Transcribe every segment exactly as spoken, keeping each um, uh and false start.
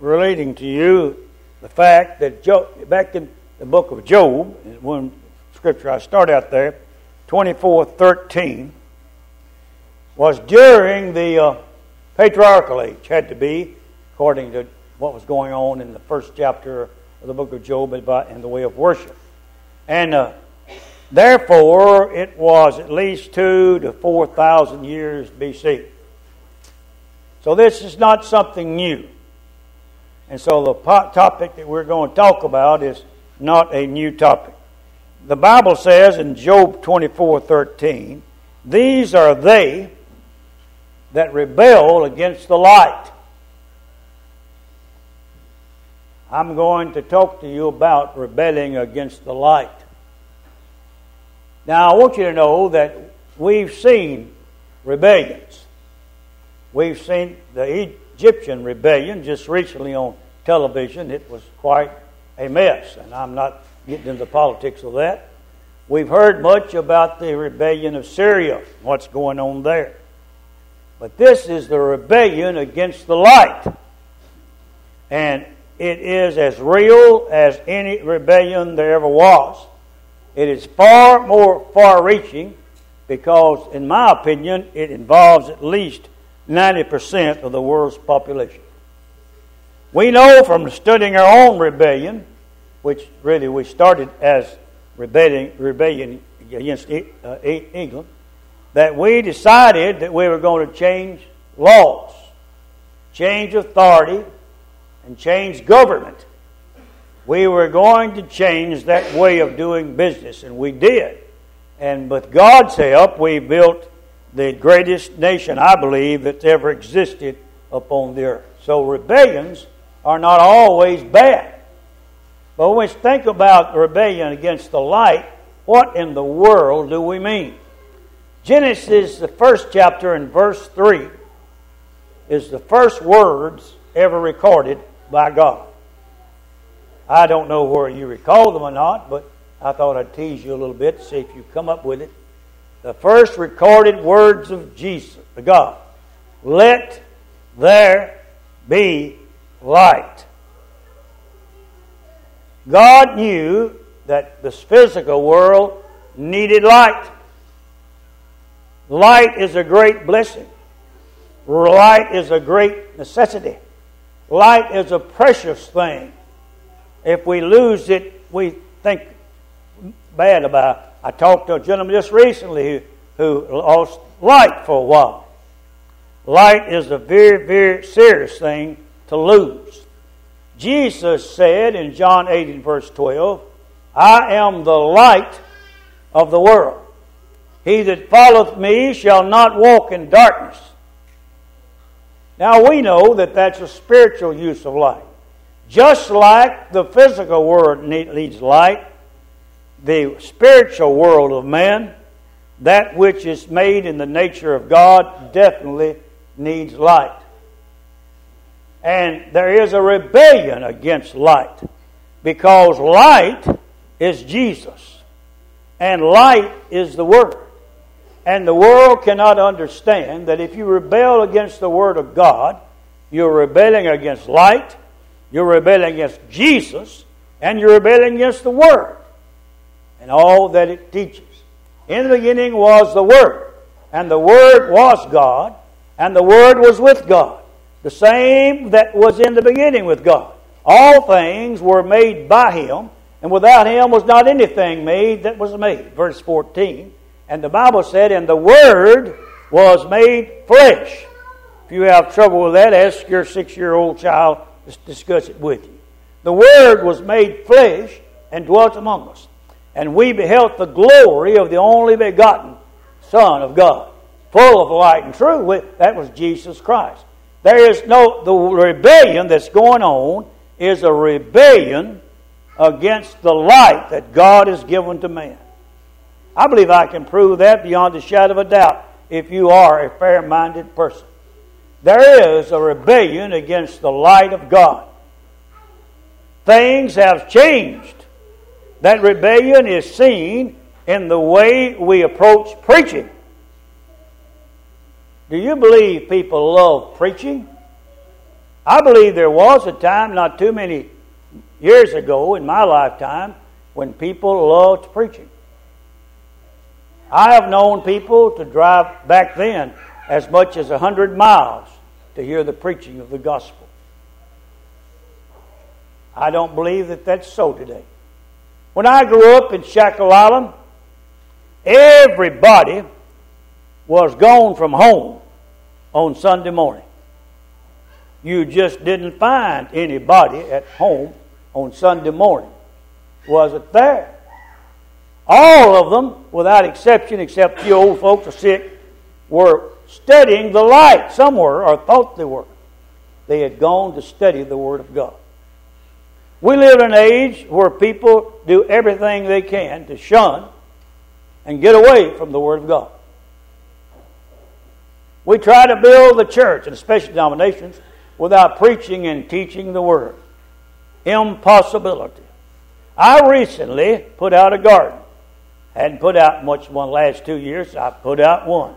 relating to you the fact that Job, back in the book of Job, one scripture I start out there, twenty-four thirteen, was during the uh, patriarchal age, had to be, according to what was going on in the first chapter of the book of Job about in the way of worship. And uh, therefore, it was at least two to four thousand years B C. So this is not something new. And so the topic that we're going to talk about is not a new topic. The Bible says in Job twenty-four thirteen, "These are they that rebel against the light." I'm going to talk to you about rebelling against the light. Now, I want you to know that we've seen rebellions. We've seen the Egyptian rebellion just recently on television. It was quite a mess, and I'm not getting into the politics of that. We've heard much about the rebellion of Syria, what's going on there. But this is the rebellion against the light. And it is as real as any rebellion there ever was. It is far more far-reaching because, in my opinion, it involves at least ninety percent of the world's population. We know from studying our own rebellion, which really we started as rebellion, rebellion against uh, England, that we decided that we were going to change laws, change authority, and change government. We were going to change that way of doing business, and we did. And with God's help, we built the greatest nation, I believe, that's ever existed upon the earth. So rebellions are not always bad. But when we think about rebellion against the light, what in the world do we mean? Genesis, the first chapter in verse three, is the first words ever recorded by God. I don't know where you recall them or not, but I thought I'd tease you a little bit to see if you come up with it. The first recorded words of Jesus, the God. Let there be light. God knew that this physical world needed light. Light is a great blessing. Light is a great necessity. Light is a precious thing. If we lose it, we think bad about it. I talked to a gentleman just recently who, who lost light for a while. Light is a very, very serious thing to lose. Jesus said in John eight and verse twelve, "I am the light of the world. He that followeth me shall not walk in darkness." Now we know that that's a spiritual use of light. Just like the physical world needs light, the spiritual world of man, that which is made in the nature of God, definitely needs light. And there is a rebellion against light because light is Jesus and light is the Word. And the world cannot understand that if you rebel against the Word of God, you're rebelling against light, you're rebelling against Jesus, and you're rebelling against the Word and all that it teaches. In the beginning was the Word, and the Word was God, and the Word was with God. The same that was in the beginning with God. All things were made by Him, and without Him was not anything made that was made. Verse fourteen. And the Bible said, "And the Word was made flesh." If you have trouble with that, ask your six-year-old child to discuss it with you. The Word was made flesh and dwelt among us. And we beheld the glory of the only begotten Son of God, full of light and truth. That was Jesus Christ. There is no, the rebellion that's going on is a rebellion against the light that God has given to man. I believe I can prove that beyond a shadow of a doubt if you are a fair-minded person. There is a rebellion against the light of God. Things have changed. That rebellion is seen in the way we approach preaching. Do you believe people love preaching? I believe there was a time, not too many years ago in my lifetime, when people loved preaching. I have known people to drive back then as much as a hundred miles to hear the preaching of the gospel. I don't believe that that's so today. When I grew up in Shackle Island, everybody was gone from home on Sunday morning. You just didn't find anybody at home on Sunday morning. Wasn't there? All of them, without exception, except a few old folks are sick, were studying the light somewhere, or thought they were. They had gone to study the Word of God. We live in an age where people do everything they can to shun and get away from the Word of God. We try to build the church, and especially denominations, without preaching and teaching the Word. Impossibility. I recently put out a garden. Hadn't put out much one last two years. I put out one.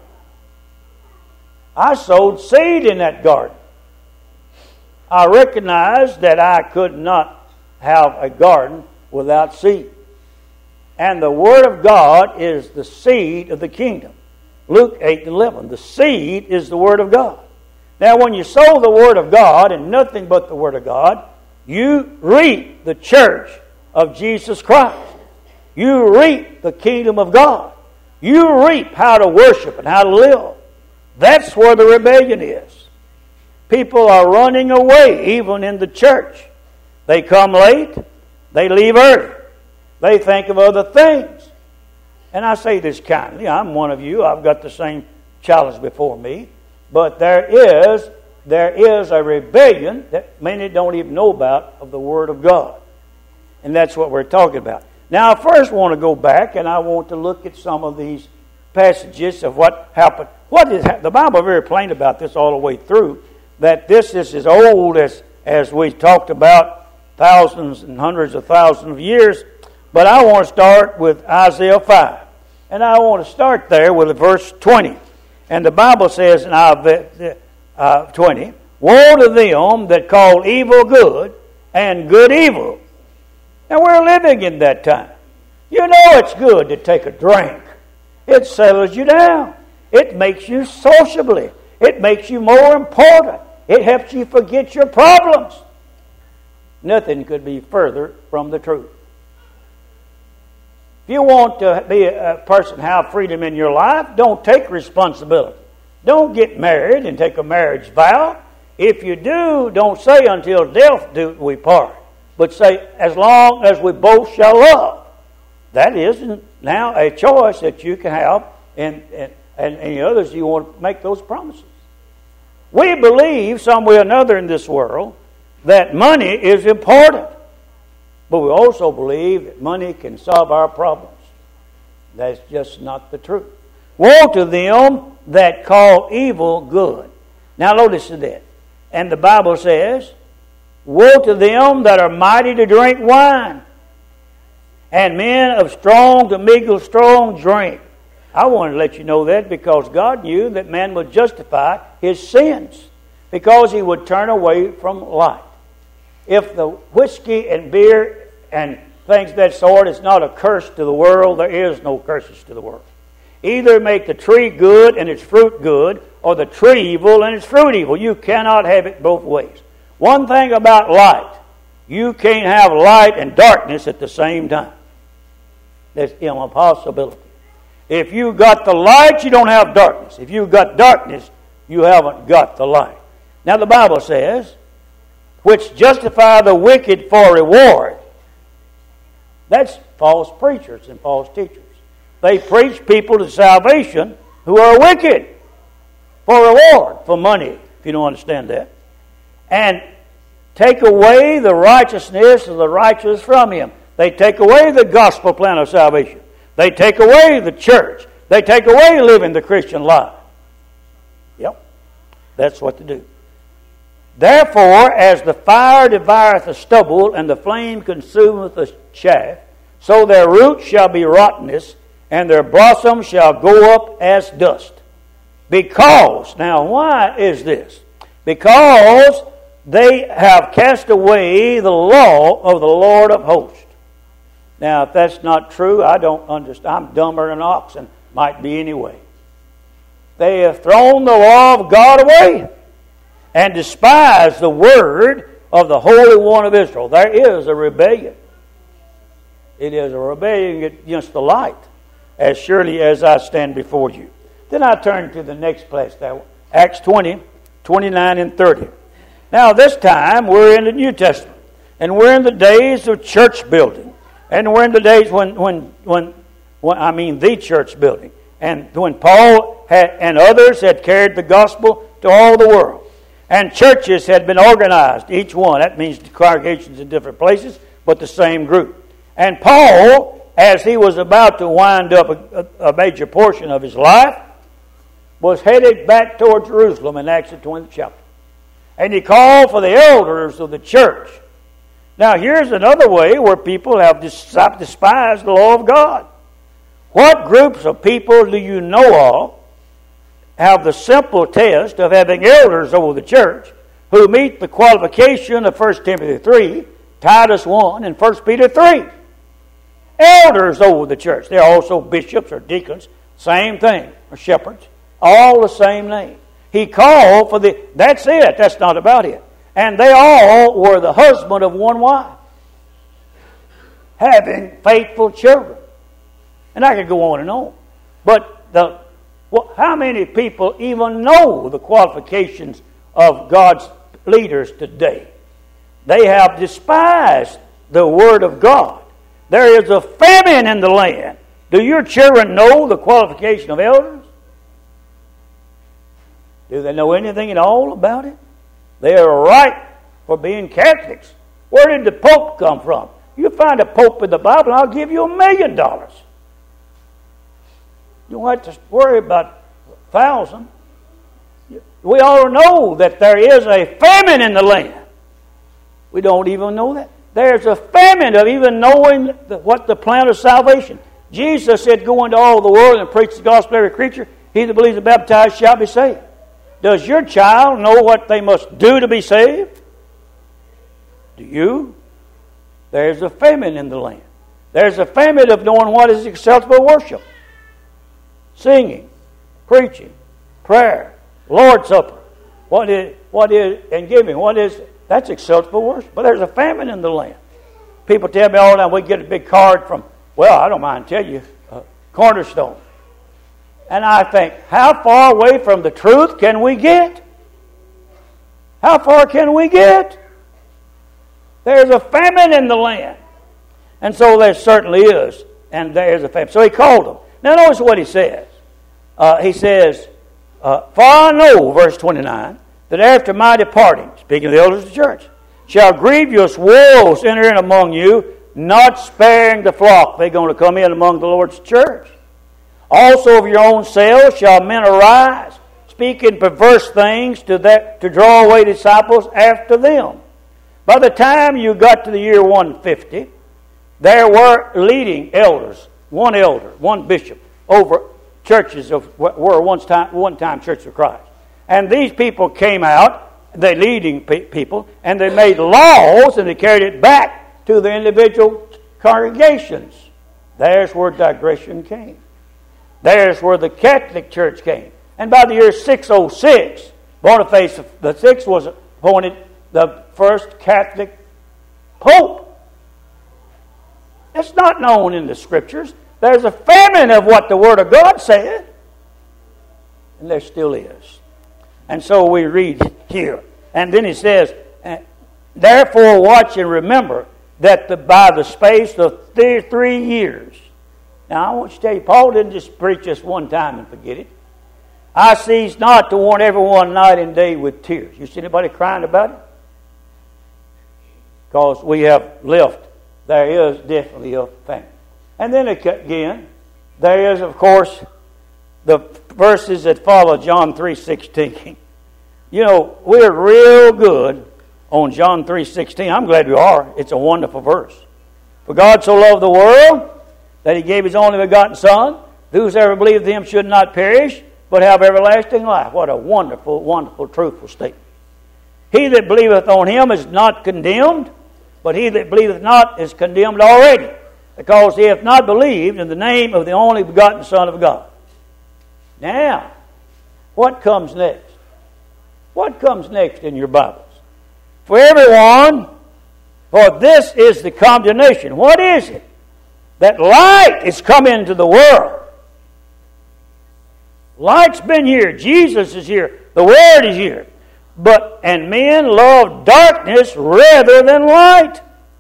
I sowed seed in that garden. I recognized that I could not have a garden without seed. And the Word of God is the seed of the kingdom. Luke eight and eleven. The seed is the Word of God. Now when you sow the Word of God and nothing but the Word of God, you reap the church of Jesus Christ. You reap the kingdom of God. You reap how to worship and how to live. That's where the rebellion is. People are running away even in the church. They come late. They leave early. They think of other things. And I say this kindly. I'm one of you. I've got the same challenge before me. But there is, there is a rebellion that many don't even know about of the Word of God. And that's what we're talking about. Now, I first want to go back and I want to look at some of these passages of what happened. What is the Bible is very plain about this all the way through, that this is as old as, as we talked about, thousands and hundreds of thousands of years. But I want to start with Isaiah five. And I want to start there with verse twenty. And the Bible says in Isaiah twenty, woe to them that call evil good and good evil. Now we're living in that time. You know it's good to take a drink. It settles you down. It makes you sociably. It makes you more important. It helps you forget your problems. Nothing could be further from the truth. If you want to be a person have freedom in your life, don't take responsibility. Don't get married and take a marriage vow. If you do, don't say until death do we part. But say, as long as we both shall love. That is now a choice that you can have, and, and, and any others you want to make those promises. We believe some way or another in this world that money is important. But we also believe that money can solve our problems. That's just not the truth. Woe to them that call evil good. Now notice that. And the Bible says, woe to them that are mighty to drink wine, and men of strong to mingle strong drink. I want to let you know that because God knew that man would justify his sins because he would turn away from light. If the whiskey and beer and things of that sort is not a curse to the world, there is no curses to the world. Either make the tree good and its fruit good, or the tree evil and its fruit evil. You cannot have it both ways. One thing about light, you can't have light and darkness at the same time. That's an impossibility. If you got the light, you don't have darkness. If you got darkness, you haven't got the light. Now the Bible says, which justify the wicked for reward. That's false preachers and false teachers. They preach people to salvation who are wicked for reward, for money, if you don't understand that. And take away the righteousness of the righteous from him. They take away the gospel plan of salvation. They take away the church. They take away living the Christian life. Yep, that's what to do. Therefore, as the fire devoureth the stubble, and the flame consumeth the chaff, so their roots shall be rottenness, and their blossom shall go up as dust. Because, now why is this? Because they have cast away the law of the Lord of hosts. Now, if that's not true, I don't understand. I'm dumber than an ox, and might be anyway. They have thrown the law of God away and despised the word of the Holy One of Israel. There is a rebellion. It is a rebellion against the light, as surely as I stand before you. Then I turn to the next place there, Acts twenty, twenty-nine and thirty. Now, this time we're in the New Testament, and we're in the days of church building, and we're in the days when, when, when, when I mean, the church building, and when Paul had, and others had carried the gospel to all the world, and churches had been organized, each one. That means the congregations in different places, but the same group. And Paul, as he was about to wind up a, a major portion of his life, was headed back toward Jerusalem in Acts the twentieth chapter. And he called for the elders of the church. Now here's another way where people have despised the law of God. What groups of people do you know of have the simple test of having elders over the church who meet the qualification of First Timothy three, Titus one, and First Peter three? Elders over the church. They're also bishops or deacons. Same thing. Or shepherds. All the same name. He called for the... That's it. That's not about it. And they all were the husband of one wife, having faithful children. And I could go on and on. But the well, how many people even know the qualifications of God's leaders today? They have despised the Word of God. There is a famine in the land. Do your children know the qualification of elders? Do they know anything at all about it? They are right for being Catholics. Where did the Pope come from? You find a Pope in the Bible, and I'll give you a million dollars. You don't have to worry about a thousand. We all know that there is a famine in the land. We don't even know that. There's a famine of even knowing the, what the plan of salvation. Jesus said, go into all the world and preach the gospel to every creature. He that believes and baptized shall be saved. Does your child know what they must do to be saved? Do you? There's a famine in the land. There's a famine of knowing what is acceptable worship. Singing, preaching, prayer, Lord's Supper. What is, what is, and giving. What is, that's acceptable worship. But there's a famine in the land. People tell me all the time, we get a big card from, well, I don't mind telling you, uh, Cornerstone. And I think, how far away from the truth can we get? How far can we get? There's a famine in the land. And so there certainly is. And there's a famine. So he called them. Now notice what he says. Uh, he says, uh, for I know, verse twenty-nine, that after my departing, speaking of the elders of the church, shall grievous wolves enter in among you, not sparing the flock. They're going to come in among the Lord's church. Also of your own selves shall men arise, speaking perverse things to that to draw away disciples after them. By the time you got to the year one fifty, there were leading elders, one elder, one bishop, over churches of were one time one time Church of Christ. And these people came out, they leading pe- people, and they made laws and they carried it back to the individual congregations. There's where digression came. There's where the Catholic Church came. And by the year six oh six, Boniface the Sixth was appointed the first Catholic Pope. It's not known in the Scriptures. There's a famine of what the Word of God said. And there still is. And so we read here. And then he says, therefore watch and remember that the, by the space of th- three years. Now I want you to tell you, Paul didn't just preach this one time and forget it. I cease not to warn everyone night and day with tears. You see anybody crying about it? Because we have left. There is definitely a famine. And then again, there is, of course, the verses that follow John three sixteen. You know, we're real good on John three sixteen. I'm glad we are. It's a wonderful verse. For God so loved the world that He gave His only begotten Son, whosoever believeth Him should not perish, but have everlasting life. What a wonderful, wonderful, truthful statement. He that believeth on him is not condemned, but he that believeth not is condemned already, because he hath not believed in the name of the only begotten Son of God. Now, what comes next? What comes next in your Bibles? For everyone, for this is the condemnation. What is it? That light is come into the world. Light's been here. Jesus is here. The Word is here. But, and men love darkness rather than light.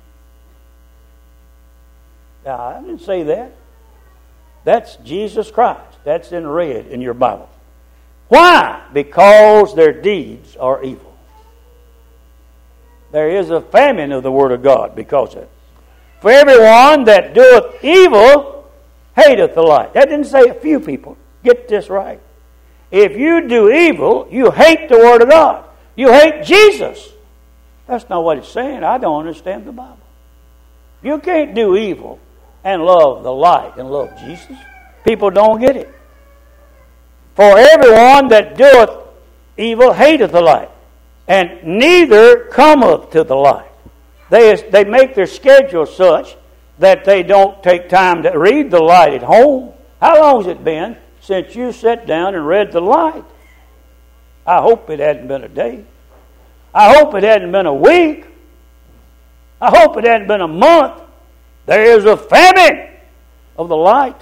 Now, I didn't say that. That's Jesus Christ. That's in red in your Bible. Why? Because their deeds are evil. There is a famine of the Word of God because of it. For everyone that doeth evil hateth the light. That didn't say a few people. Get this right. If you do evil, you hate the Word of God. You hate Jesus. That's not what it's saying. I don't understand the Bible. You can't do evil and love the light and love Jesus. People don't get it. For everyone that doeth evil hateth the light, and neither cometh to the light. They, they make their schedule such that they don't take time to read the light at home. How long has it been since you sat down and read the light? I hope it hadn't been a day. I hope it hadn't been a week. I hope it hadn't been a month. There is a famine of the light.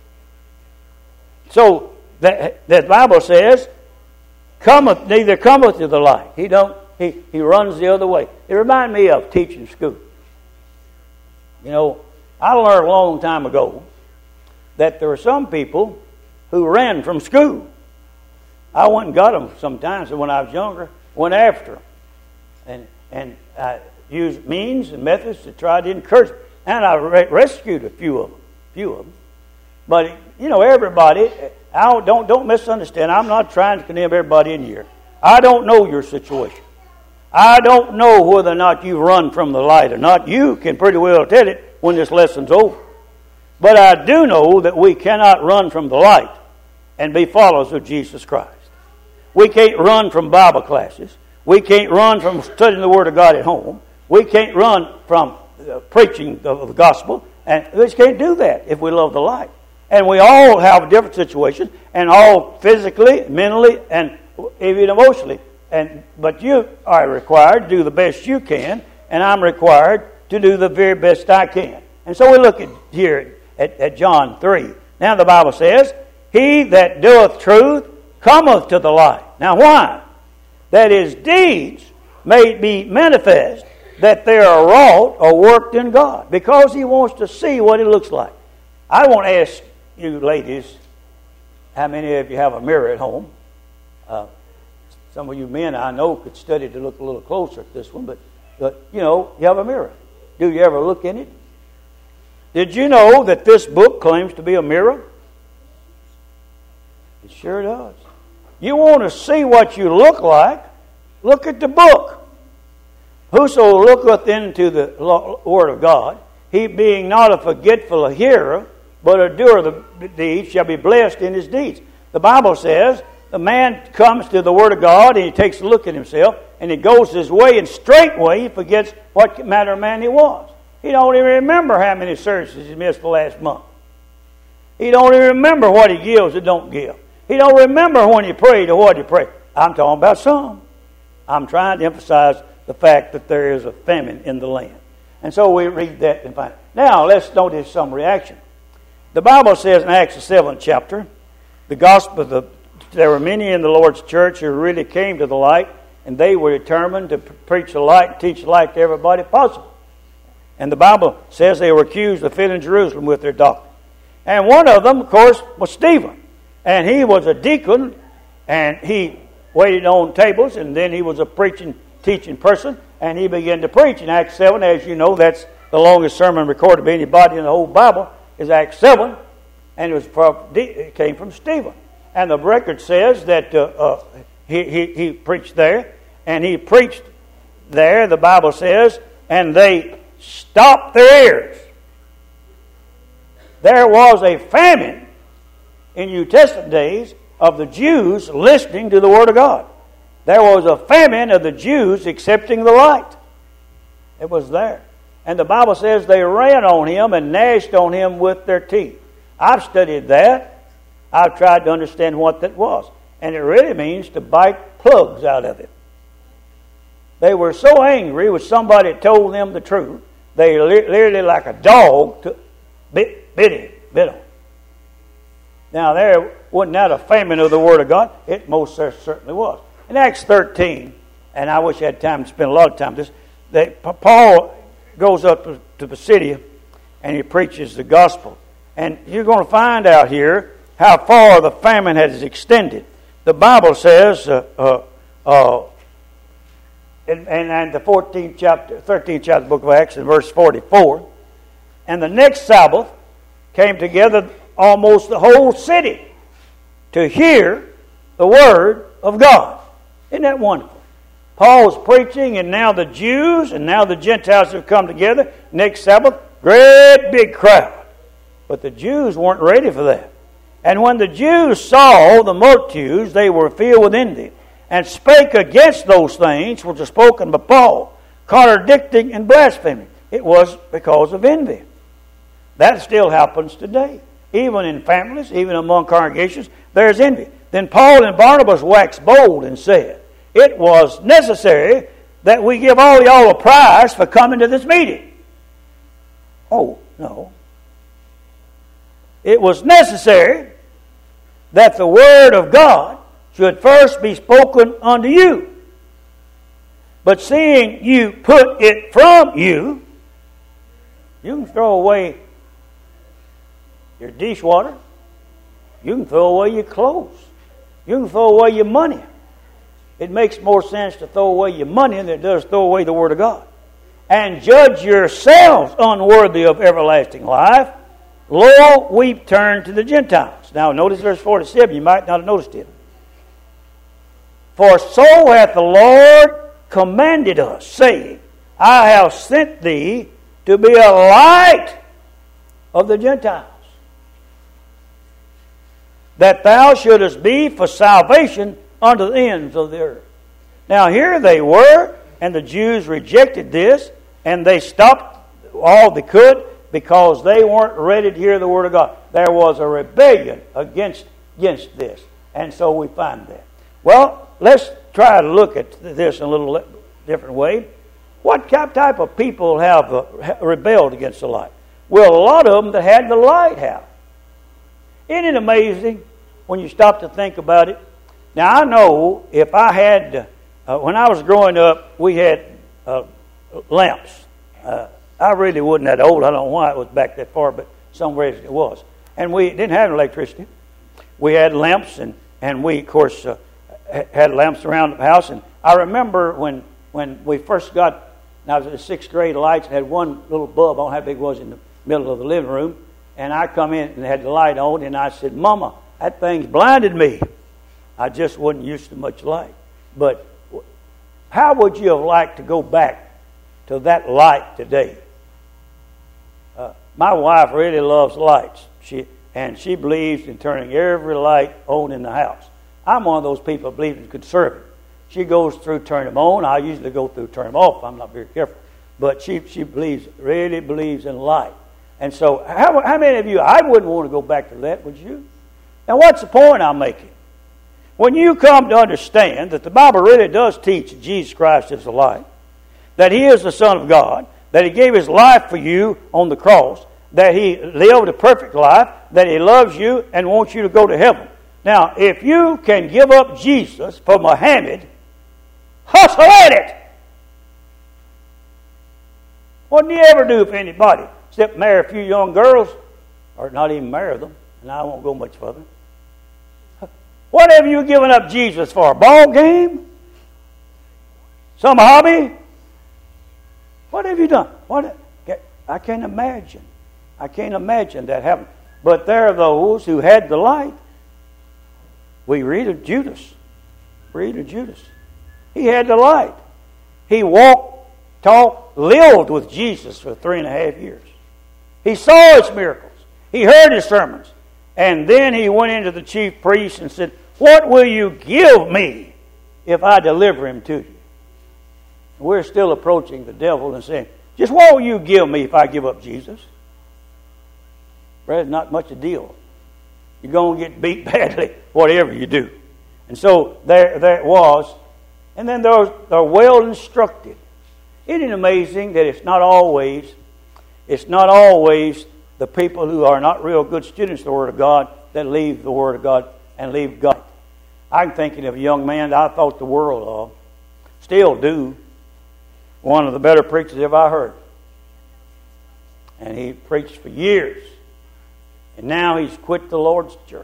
So the, the Bible says, cometh, neither cometh to the light. He don't. He, he runs the other way. It reminds me of teaching school. You know, I learned a long time ago that there were some people who ran from school. I went and got them sometimes when I was younger, went after them. And, and I used means and methods to try to encourage them. And I re- rescued a few of them. few of them. But, you know, everybody, I don't, don't, don't misunderstand. I'm not trying to condemn everybody in here. I don't know your situation. I don't know whether or not you run from the light or not. You can pretty well tell it when this lesson's over. But I do know that we cannot run from the light and be followers of Jesus Christ. We can't run from Bible classes. We can't run from studying the Word of God at home. We can't run from uh, preaching of the gospel. And we just can't do that if we love the light. And we all have different situations, and all physically, mentally, and even emotionally. And but you are required to do the best you can, and I'm required to do the very best I can. And so we look at here at, at John three. Now the Bible says, he that doeth truth cometh to the light. Now why? That his deeds may be manifest, that they are wrought or worked in God. Because he wants to see what it looks like. I want to ask you ladies, how many of you have a mirror at home? Uh, some of you men I know could study to look a little closer at this one, but, but you know, you have a mirror. Do you ever look in it? Did you know that this book claims to be a mirror? It sure does. You want to see what you look like? Look at the book. Whoso looketh into the Word of God, he being not a forgetful hearer, but a doer of the deeds, shall be blessed in his deeds. The Bible says the man comes to the Word of God and he takes a look at himself and he goes his way, and straightway he forgets what manner of man he was. He don't even remember how many services he missed the last month. He don't even remember what he gives or don't give. He don't remember when he prayed or what he prayed. I'm talking about some. I'm trying to emphasize the fact that there is a famine in the land. And so we read that and find it. Now let's notice some reaction. The Bible says in Acts the seventh chapter, the gospel, the, there were many in the Lord's church who really came to the light, and they were determined to preach the light and teach the light to everybody possible. And the Bible says they were accused of filling Jerusalem with their doctrine. And one of them, of course, was Stephen. And he was a deacon, and he waited on tables, and then he was a preaching, teaching person, and he began to preach. In Acts seven, as you know, that's the longest sermon recorded by anybody in the whole Bible, is Acts seven, and it was from, it came from Stephen. And the record says that uh, uh, he, he, he preached there, and he preached there, the Bible says, and they stopped their ears. There was a famine in New Testament days of the Jews listening to the Word of God. There was a famine of the Jews accepting the light. It was there. And the Bible says they ran on him and gnashed on him with their teeth. I've studied that. I've tried to understand what that was. And it really means to bite plugs out of it. They were so angry with somebody that told them the truth, they literally like a dog took, bit, bit him, bit him. Now there wasn't that a famine of the Word of God? It most certainly was. In Acts thirteen, and I wish I had time to spend a lot of time on this, that Paul goes up to, to Pisidia and he preaches the gospel. And you're going to find out here how far the famine has extended. The Bible says, uh, uh, uh, in, in, in the fourteenth chapter, thirteenth chapter of the book of Acts, in verse forty-four, and the next Sabbath came together almost the whole city to hear the word of God. Isn't that wonderful? Paul's preaching, and now the Jews and now the Gentiles have come together. Next Sabbath, great big crowd. But the Jews weren't ready for that. And when the Jews saw the multitudes, they were filled with envy, and spake against those things which were spoken by Paul, contradicting and blaspheming. It was because of envy. That still happens today. Even in families, even among congregations, there's envy. Then Paul and Barnabas waxed bold and said, it was necessary that we give all y'all a prize for coming to this meeting. Oh, no. It was necessary that the word of God should first be spoken unto you. But seeing you put it from you, you can throw away your dishwater. You can throw away your clothes. You can throw away your money. It makes more sense to throw away your money than it does throw away the Word of God. And judge yourselves unworthy of everlasting life. Lo, we turn to the Gentiles. Now notice verse forty-seven. You might not have noticed it. For so hath the Lord commanded us, saying, I have sent thee to be a light of the Gentiles, that thou shouldest be for salvation unto the ends of the earth. Now here they were, and the Jews rejected this, and they stopped all they could because they weren't ready to hear the Word of God. There was a rebellion against, against this. And so we find that. Well, let's try to look at this in a little different way. What type of people have uh, rebelled against the light? Well, a lot of them that had the light have. Isn't it amazing when you stop to think about it? Now, I know if I had, uh, when I was growing up, we had uh, lamps. Uh, I really wasn't that old. I don't know why it was back that far, but somewhere it was. And we didn't have electricity. We had lamps, and, and we, of course, uh, had lamps around the house. And I remember when, when we first got, and I was in the sixth grade, lights, and had one little bulb, I don't know how big it was, in the middle of the living room. And I come in and had the light on, and I said, Mama, that thing's blinded me. I just wasn't used to much light. But how would you have liked to go back to that light today? Uh, my wife really loves lights. She and she believes in turning every light on in the house. I'm one of those people who believe in conservative. She goes through turn them on. I usually go through turn them off. I'm not very careful. But she she believes really believes in light. And so how, how many of you, I wouldn't want to go back to that, would you? Now what's the point I'm making? When you come to understand that the Bible really does teach that Jesus Christ is the light, that He is the Son of God, that He gave His life for you on the cross, that He lived a perfect life, that He loves you and wants you to go to heaven. Now, if you can give up Jesus for Muhammad, hustle at it. What do you ever do for anybody except marry a few young girls, or not even marry them, and I won't go much further. What have you given up Jesus for? A ball game? Some hobby? What have you done? What? I can't imagine. I can't imagine that happening. But there are those who had the light. We read of Judas. Read of Judas. He had the light. He walked, talked, lived with Jesus for three and a half years. He saw His miracles. He heard His sermons. And then he went into the chief priest and said, what will you give me if I deliver him to you? We're still approaching the devil and saying, just what will you give me if I give up Jesus? Brother, it's not much a deal. You're going to get beat badly, whatever you do. And so there, there it was. And then they're, they're well instructed. Isn't it amazing that it's not always, it's not always the people who are not real good students of the Word of God that leave the Word of God and leave God. I'm thinking of a young man that I thought the world of, still do. One of the better preachers ever I heard. And he preached for years. And now he's quit the Lord's church.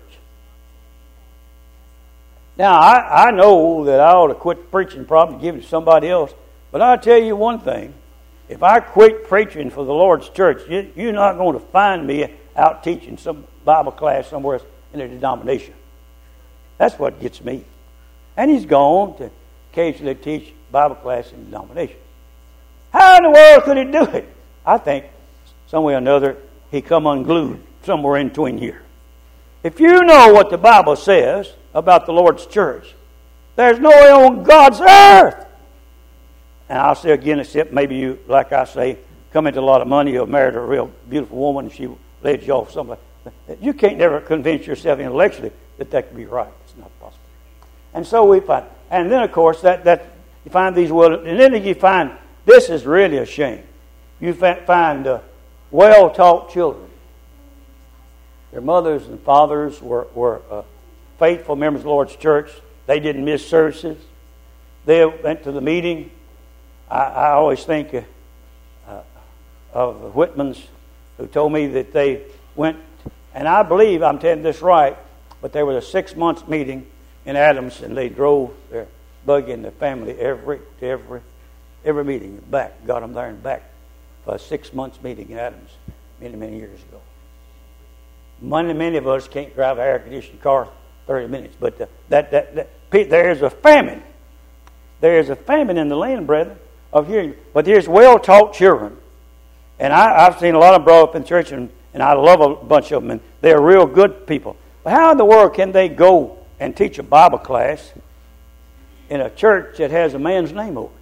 Now, I, I know that I ought to quit preaching, probably give it to somebody else. But I'll tell you one thing. If I quit preaching for the Lord's church, you, you're not going to find me out teaching some Bible class somewhere else in a denomination. That's what gets me. And he's gone to occasionally teach Bible class in the denomination. How in the world could he do it? I think some way or another he come unglued somewhere in between here. If you know what the Bible says about the Lord's church, there's no way on God's earth. And I'll say again, except maybe you, like I say, come into a lot of money, you'll marry a real beautiful woman and she led you off something like that. You can't never convince yourself intellectually that that could be right. It's not possible. And so we find, and then of course that, that you find these well, and then you find this is really a shame. You find uh, well-taught children. Their mothers and fathers were, were uh, faithful members of the Lord's church. They didn't miss services. They went to the meeting. I, I always think uh, uh, of the Whitmans who told me that they went, and I believe I'm telling this right, but there was a six-month meeting in Adams, and they drove their buggy and their family every to every every meeting back, got them there and back for a six-month meeting in Adams many, many years ago. Many, many of us can't drive an air-conditioned car thirty minutes, but uh, that, that, that there's a famine. There is a famine in the land, brethren, of hearing. But there's well-taught children. And I, I've seen a lot of them brought up in church, and, and I love a bunch of them, and they're real good people. But how in the world can they go and teach a Bible class in a church that has a man's name over it?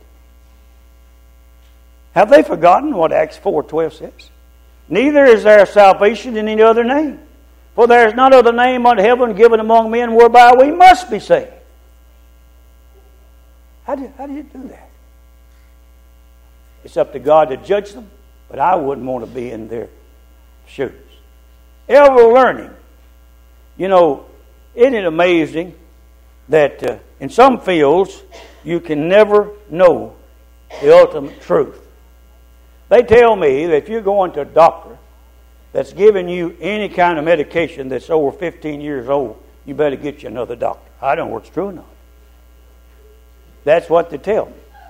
Have they forgotten what Acts four twelve says? Neither is there salvation in any other name. For there is none other name under heaven given among men whereby we must be saved. How do, how do you do that? It's up to God to judge them, but I wouldn't want to be in their shoes. Ever learning. You know, isn't it amazing that uh, in some fields you can never know the ultimate truth? They tell me that if you're going to a doctor that's giving you any kind of medication that's over fifteen years old, you better get you another doctor. I don't know what's true or not. That's what they tell me.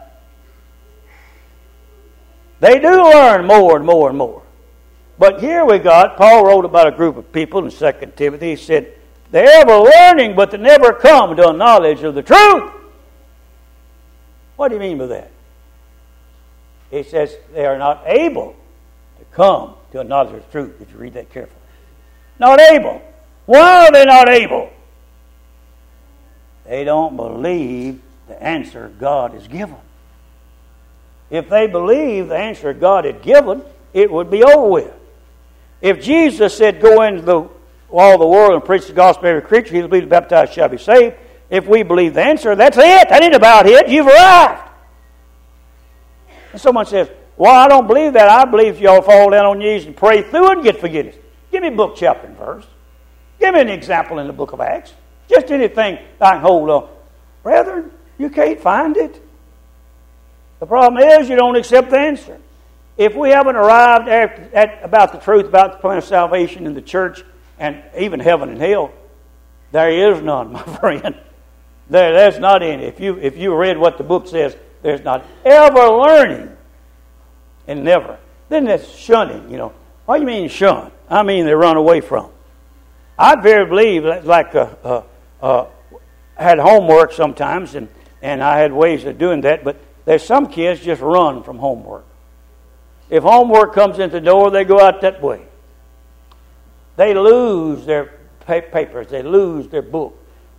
They do learn more and more and more. But here we got, Paul wrote about a group of people in Second Timothy. He said, they're ever learning, but they never come to a knowledge of the truth. What do you mean by that? He says they are not able to come to a knowledge of the truth. Did you read that carefully? Not able. Why are they not able? They don't believe the answer God has given. If they believe the answer God had given, it would be over with. If Jesus said, go into the, all the world and preach the gospel to every creature, he will be baptized shall be saved. If we believe the answer, that's it. That ain't about it. You've arrived. And someone says, well, I don't believe that. I believe y'all fall down on your knees and pray through and get forgiveness. Give me a book, chapter, and verse. Give me an example in the book of Acts. Just anything I can hold on. Brethren, you can't find it. The problem is you don't accept the answer. If we haven't arrived at, at about the truth about the plan of salvation in the church and even heaven and hell, there is none, my friend. There, there's not any. If you if you read what the book says, there's not ever learning and never. Then there's shunning. You know, what do you mean shun? I mean they run away from. I very believe like uh, uh, uh, I had homework sometimes, and and I had ways of doing that, but there's some kids just run from homework. If homework comes in the door, they go out that way. They lose their papers. They lose their book.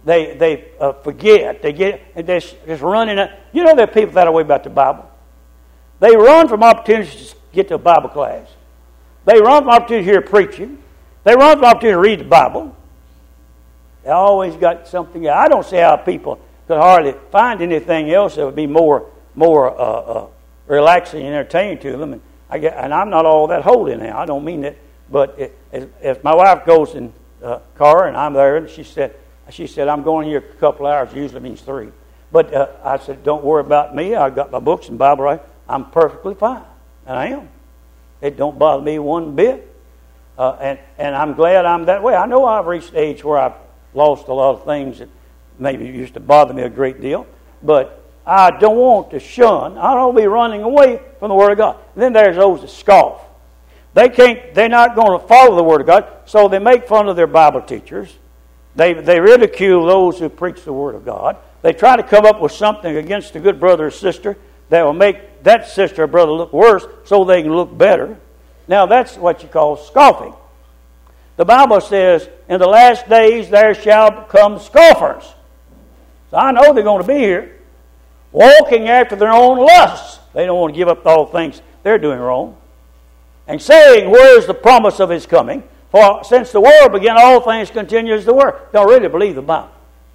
They they uh, forget. They get they're just running. You know, there are people that way about the Bible. They run from opportunities to get to a Bible class. They run from opportunity to hear preaching. They run from opportunity to read the Bible. They always got something. I don't see how people could hardly find anything else that would be more more uh, uh, relaxing and entertaining to them. And I get, and I'm not all that holy now. I don't mean that. But it, if, if my wife goes in the car and I'm there, and she said. She said, I'm going here a couple hours. It usually means three. But uh, I said, don't worry about me. I've got my books and Bible right. I'm perfectly fine. And I am. It don't bother me one bit. Uh, and, and I'm glad I'm that way. I know I've reached the age where I've lost a lot of things that maybe used to bother me a great deal. But I don't want to shun. I don't want to be running away from the Word of God. And then there's those that scoff. They can't, they're not going to follow the Word of God, so they make fun of their Bible teachers. They they ridicule those who preach the Word of God. They try to come up with something against a good brother or sister that will make that sister or brother look worse so they can look better. Now that's what you call scoffing. The Bible says, in the last days there shall come scoffers. So I know they're going to be here, walking after their own lusts. They don't want to give up all things they're doing wrong. And saying, where is the promise of His coming? For since the world began, all things continue as the word. They don't really believe the Bible.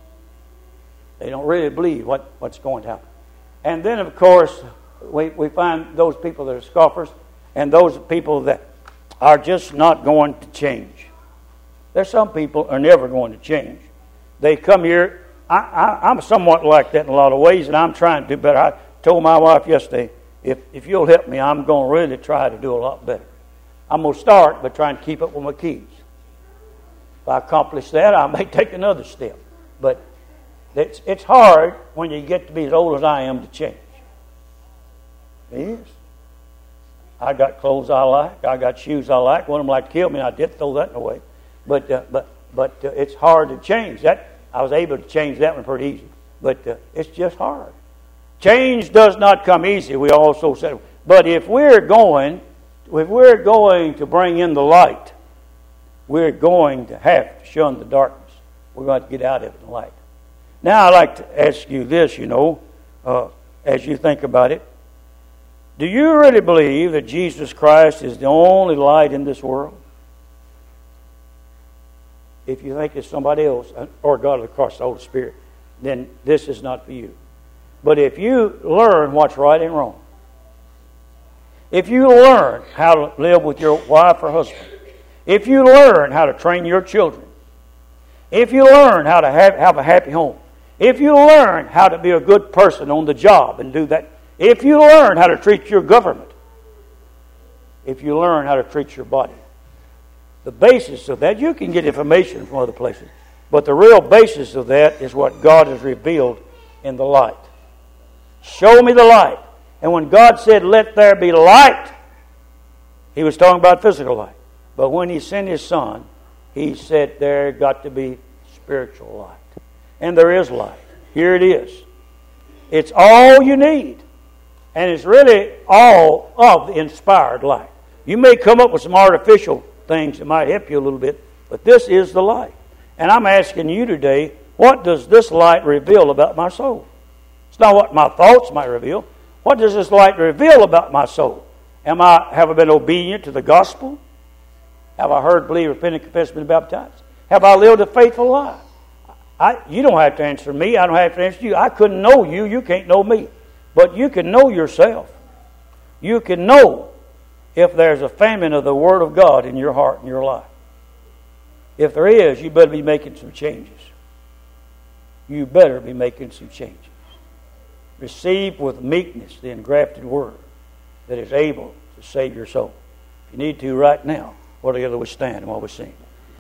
They don't really believe what, what's going to happen. And then, of course, we, we find those people that are scoffers and those people that are just not going to change. There's some people are never going to change. They come here. I, I, I'm somewhat like that in a lot of ways, and I'm trying to do better. I told my wife yesterday, if, if you'll help me, I'm going to really try to do a lot better. I'm going to start by trying to keep up with my kids. If I accomplish that, I may take another step. But it's, it's hard when you get to be as old as I am to change. It is. I got clothes I like. I got shoes I like. One of them like to kill me, and I did throw that away. But uh, but but uh, it's hard to change that. I was able to change that one pretty easy. But uh, it's just hard. Change does not come easy, we also said. But if we're going... If we're going to bring in the light, we're going to have to shun the darkness. We're going to get out of it in the light. Now, I'd like to ask you this, you know, uh, as you think about it. Do you really believe that Jesus Christ is the only light in this world? If you think it's somebody else, or God of the cross, the Holy Spirit, then this is not for you. But if you learn what's right and wrong, if you learn how to live with your wife or husband, if you learn how to train your children, if you learn how to have, have a happy home, if you learn how to be a good person on the job and do that, if you learn how to treat your government, if you learn how to treat your body, the basis of that, you can get information from other places, but the real basis of that is what God has revealed in the light. Show me the light. And when God said, let there be light, He was talking about physical light. But when He sent His Son, He said there got to be spiritual light. And there is light. Here it is. It's all you need. And it's really all of the inspired light. You may come up with some artificial things that might help you a little bit, but this is the light. And I'm asking you today, what does this light reveal about my soul? It's not what my thoughts might reveal. What does this light reveal about my soul? Am I, have I been obedient to the gospel? Have I heard, believe, repent, confess, been baptized? Have I lived a faithful life? I, you don't have to answer me. I don't have to answer you. I couldn't know you. You can't know me. But you can know yourself. You can know if there's a famine of the Word of God in your heart and your life. If there is, you better be making some changes. You better be making some changes. Receive with meekness the engrafted Word that is able to save your soul. If you need to right now, what together we stand and what we sing.